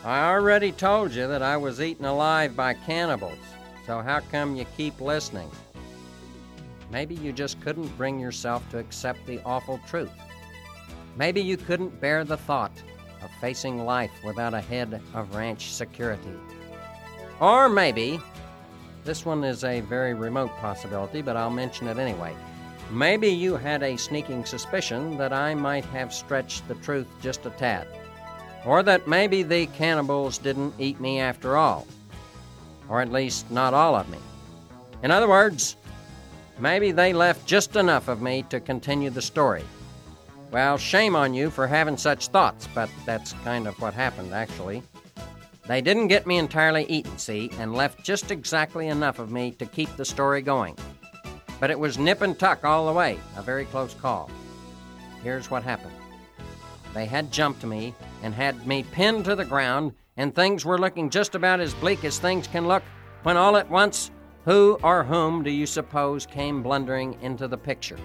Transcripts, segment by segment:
I already told you that I was eaten alive by cannibals, so how come you keep listening? Maybe you just couldn't bring yourself to accept the awful truth. Maybe you couldn't bear the thought of facing life without a head of ranch security. Or maybe, this one is a very remote possibility, but I'll mention it anyway. Maybe you had a sneaking suspicion that I might have stretched the truth just a tad. Or that maybe the cannibals didn't eat me after all. Or at least not all of me. In other words, maybe they left just enough of me to continue the story. Well, shame on you for having such thoughts, but that's kind of what happened, actually. They didn't get me entirely eaten, see, and left just exactly enough of me to keep the story going. But it was nip and tuck all the way, a very close call. Here's what happened. They had jumped me and had me pinned to the ground, and things were looking just about as bleak as things can look, when all at once, who or whom do you suppose came blundering into the picture?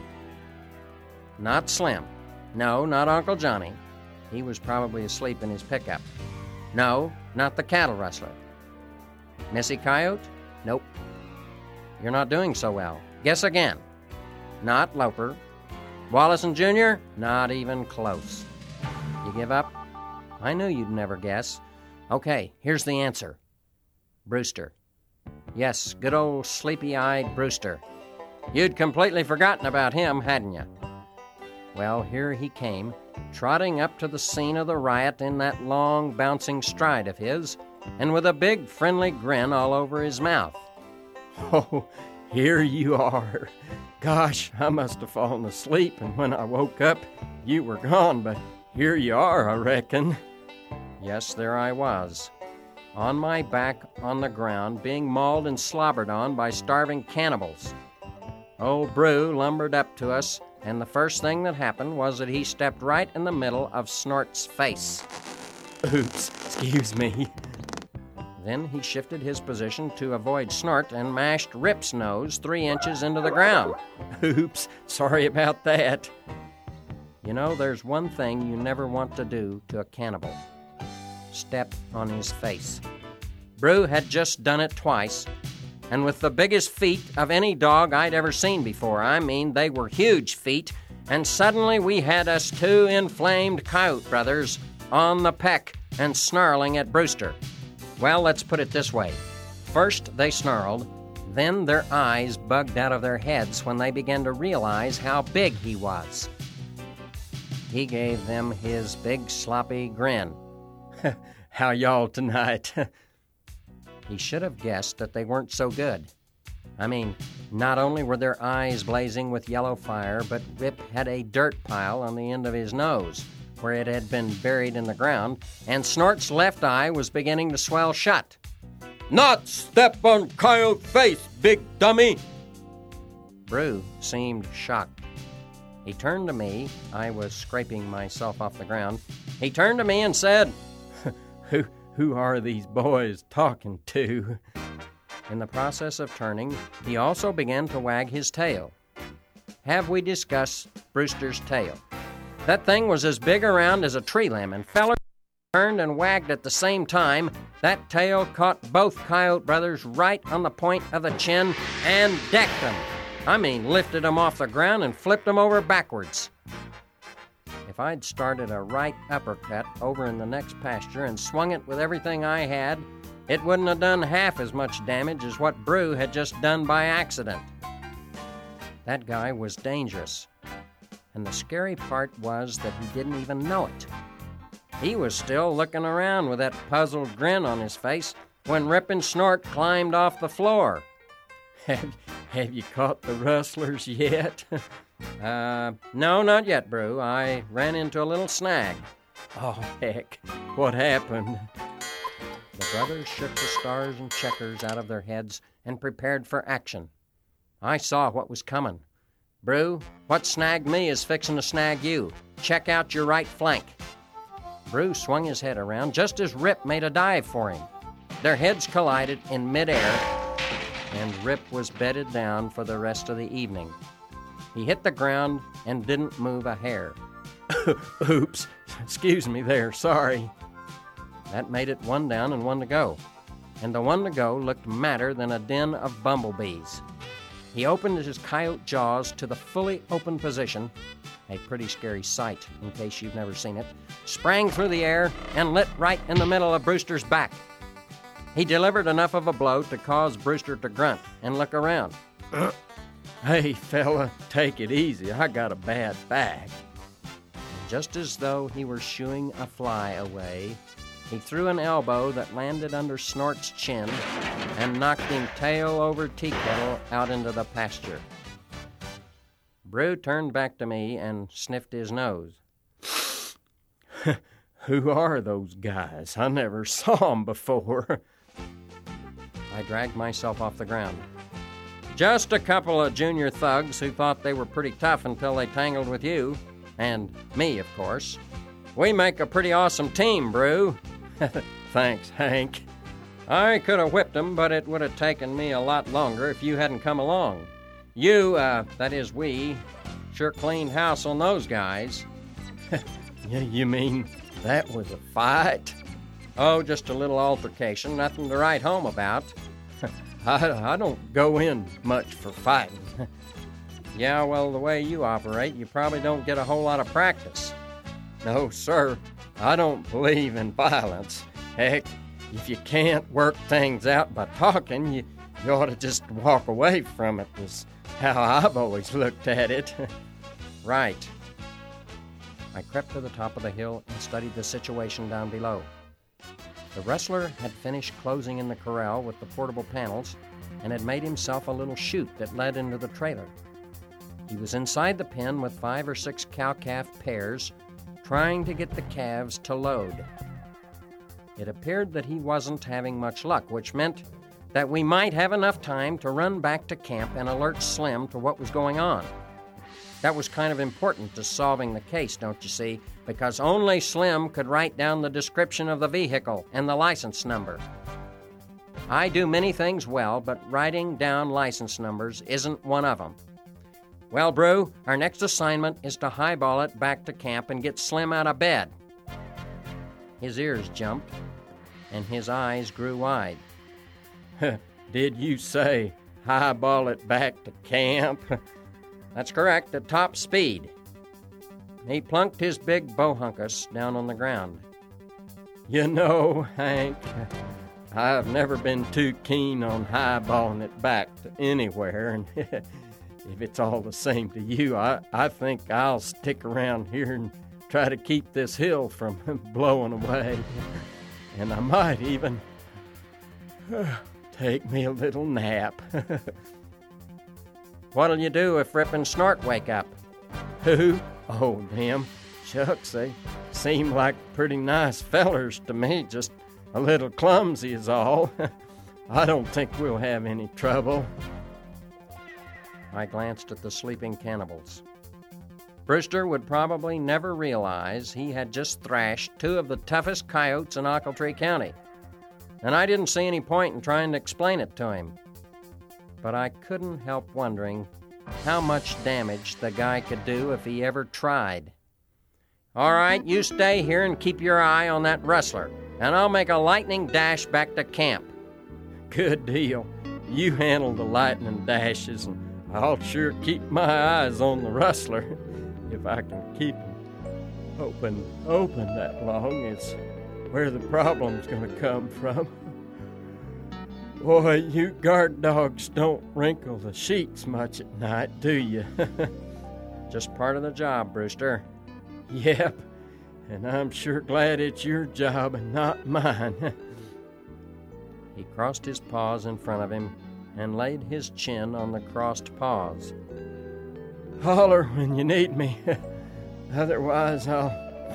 Not Slim. No, not Uncle Johnny. He was probably asleep in his pickup. No, not the cattle rustler. Missy Coyote? Nope. You're not doing so well. Guess again. Not Loper. Wallace & Jr.? Not even close. You give up? I knew you'd never guess. Okay, here's the answer. Brewster. Yes, good old sleepy-eyed Brewster. You'd completely forgotten about him, hadn't you? Well, here he came, trotting up to the scene of the riot in that long, bouncing stride of his, and with a big, friendly grin all over his mouth. Oh, here you are. Gosh, I must have fallen asleep, and when I woke up, you were gone, but here you are, I reckon. Yes, there I was, on my back on the ground, being mauled and slobbered on by starving cannibals. Old Brew lumbered up to us, and the first thing that happened was that he stepped right in the middle of Snort's face. Oops, excuse me. Then he shifted his position to avoid Snort and mashed Rip's nose 3 inches into the ground. Oops, sorry about that. You know, there's one thing you never want to do to a cannibal. Step on his face. Brew had just done it twice, and with the biggest feet of any dog I'd ever seen before. I mean, they were huge feet, and suddenly we had us 2 inflamed coyote brothers on the peck and snarling at Brewster. Well, let's put it this way. First they snarled, then their eyes bugged out of their heads when they began to realize how big he was. He gave them his big sloppy grin. How y'all tonight? He should have guessed that they weren't so good. I mean, not only were their eyes blazing with yellow fire, but Rip had a dirt pile on the end of his nose, where it had been buried in the ground, and Snort's left eye was beginning to swell shut. Not step on coyote face, big dummy! Brew seemed shocked. He turned to me. I was scraping myself off the ground. He turned to me and said, Who are these boys talking to? In the process of turning, he also began to wag his tail. Have we discussed Brewster's tail? That thing was as big around as a tree limb, and fellers turned and wagged at the same time. That tail caught both coyote brothers right on the point of the chin and decked them. I mean, lifted them off the ground and flipped them over backwards. If I'd started a right uppercut over in the next pasture and swung it with everything I had, it wouldn't have done half as much damage as what Brew had just done by accident. That guy was dangerous, and the scary part was that he didn't even know it. He was still looking around with that puzzled grin on his face when Rip and Snort climbed off the floor. Have you caught the rustlers yet? No, not yet, Brew. I ran into a little snag. Oh, heck. What happened? The brothers shook the stars and checkers out of their heads and prepared for action. I saw what was coming. Brew, what snagged me is fixing to snag you. Check out your right flank. Brew swung his head around just as Rip made a dive for him. Their heads collided in midair, and Rip was bedded down for the rest of the evening. He hit the ground and didn't move a hair. Oops, excuse me there, sorry. That made it 1 down and 1 to go. And the 1 to go looked madder than a den of bumblebees. He opened his coyote jaws to the fully open position, a pretty scary sight in case you've never seen it, sprang through the air, and lit right in the middle of Brewster's back. He delivered enough of a blow to cause Brewster to grunt and look around. Hey, fella, take it easy. I got a bad back. Just as though he were shooing a fly away, he threw an elbow that landed under Snort's chin and knocked him tail over tea kettle out into the pasture. Brew turned back to me and sniffed his nose. Who are those guys? I never saw 'em before. I dragged myself off the ground. Just a couple of junior thugs who thought they were pretty tough until they tangled with you. And me, of course. We make a pretty awesome team, Brew. Thanks, Hank. I could have whipped 'em, but it would have taken me a lot longer if you hadn't come along. You, that is we, sure cleaned house on those guys. You mean that was a fight? Oh, just a little altercation, nothing to write home about. I don't go in much for fighting. Yeah, well, the way you operate, you probably don't get a whole lot of practice. No, sir. I don't believe in violence. Heck, if you can't work things out by talking, you ought to just walk away from it, is how I've always looked at it. Right. I crept to the top of the hill and studied the situation down below. The rustler had finished closing in the corral with the portable panels and had made himself a little chute that led into the trailer. He was inside the pen with 5 or 6 cow-calf pairs, trying to get the calves to load. It appeared that he wasn't having much luck, which meant that we might have enough time to run back to camp and alert Slim to what was going on. That was kind of important to solving the case, don't you see, because only Slim could write down the description of the vehicle and the license number. I do many things well, but writing down license numbers isn't one of them. Well, Brew, our next assignment is to highball it back to camp and get Slim out of bed. His ears jumped, and his eyes grew wide. Did you say highball it back to camp? That's correct, at top speed. He plunked his big bohunkus down on the ground. You know, Hank, I've never been too keen on highballing it back to anywhere, and if it's all the same to you, I think I'll stick around here and try to keep this hill from blowing away. And I might even take me a little nap. What'll you do if Rip and Snort wake up? Who? Oh, them. Shucks, they seem like pretty nice fellers to me, just a little clumsy is all. I don't think we'll have any trouble. I glanced at the sleeping cannibals. Brewster would probably never realize he had just thrashed 2 of the toughest coyotes in Ochiltree County, and I didn't see any point in trying to explain it to him. But I couldn't help wondering how much damage the guy could do if he ever tried. All right, you stay here and keep your eye on that rustler, and I'll make a lightning dash back to camp. Good deal. You handle the lightning dashes, and I'll sure keep my eyes on the rustler. If I can keep him open that long, it's where the problem's gonna come from. Boy, you guard dogs don't wrinkle the sheets much at night, do you? Just part of the job, Brewster. Yep, and I'm sure glad it's your job and not mine. He crossed his paws in front of him and laid his chin on the crossed paws. Holler when you need me. Otherwise, I'll...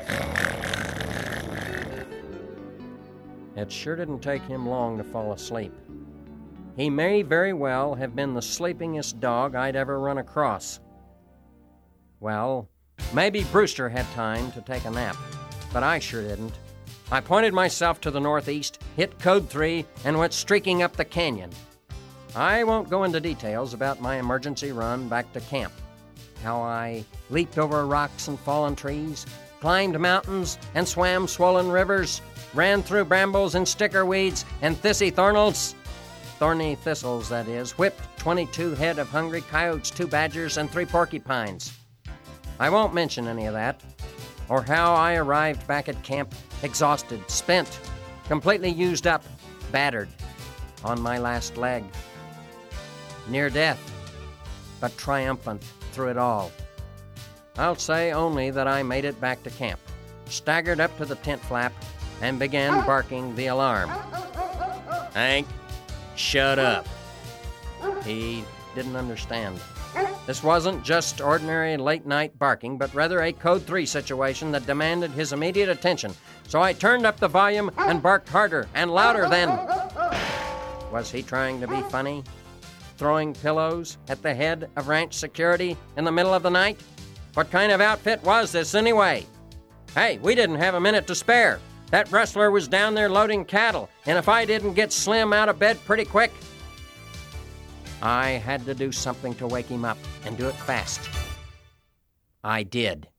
It sure didn't take him long to fall asleep. He may very well have been the sleepingest dog I'd ever run across. Well, maybe Brewster had time to take a nap, but I sure didn't. I pointed myself to the northeast, hit Code 3, and went streaking up the canyon. I won't go into details about my emergency run back to camp. How I leaped over rocks and fallen trees, climbed mountains, and swam swollen rivers. ran through brambles and sticker weeds and thorny thistles, that is, whipped 22 head of hungry coyotes, 2 badgers, and 3 porcupines. I won't mention any of that, or how I arrived back at camp exhausted, spent, completely used up, battered, on my last leg. Near death, but triumphant through it all. I'll say only that I made it back to camp, staggered up to the tent flap, and began barking the alarm. Hank, shut up. He didn't understand. This wasn't just ordinary late-night barking, but rather a Code 3 situation that demanded his immediate attention. So I turned up the volume and barked harder and louder than... Was he trying to be funny? Throwing pillows at the head of ranch security in the middle of the night? What kind of outfit was this anyway? Hey, we didn't have a minute to spare. That rustler was down there loading cattle, and if I didn't get Slim out of bed pretty quick, I had to do something to wake him up and do it fast. I did.